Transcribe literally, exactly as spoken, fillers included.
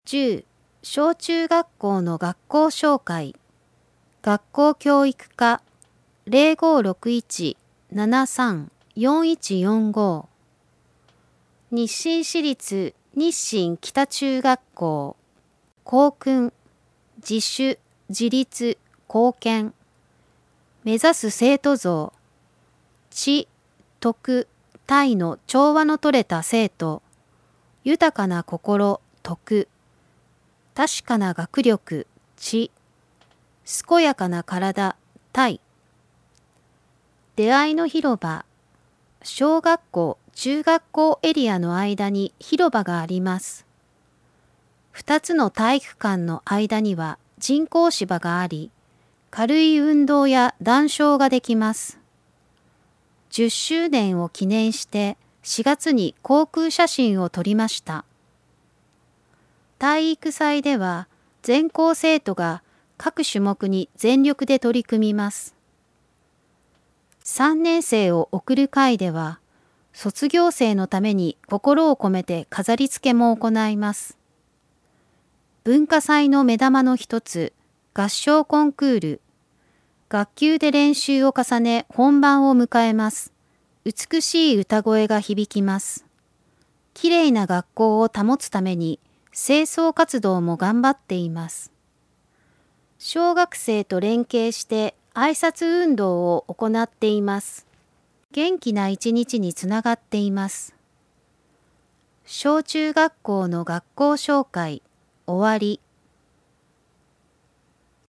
じゅう小中学校の学校紹介。学校教育課 ゼロごろくいち ななさん よんいちよんご。日清市立日清北中学校。校訓、自主、自立、貢献。目指す生徒像。知、徳、体の調和のとれた生徒。豊かな心、徳。確かな学力、知。健やかな体、体。出会いの広場。小学校、中学校エリアの間に広場があります。二つの体育館の間には人工芝があり、軽い運動や談笑ができます。じゅっしゅうねんを記念してしがつに航空写真を撮りました。体育祭では全校生徒が各種目に全力で取り組みます。さんねん生を送る会では、卒業生のために心を込めて飾り付けも行います。文化祭の目玉の一つ、合唱コンクール。学級で練習を重ね本番を迎えます。美しい歌声が響きます。きれいな学校を保つために清掃活動も頑張っています。小学生と連携して挨拶運動を行っています。元気な一日につながっています。小中学校の学校紹介、終わり。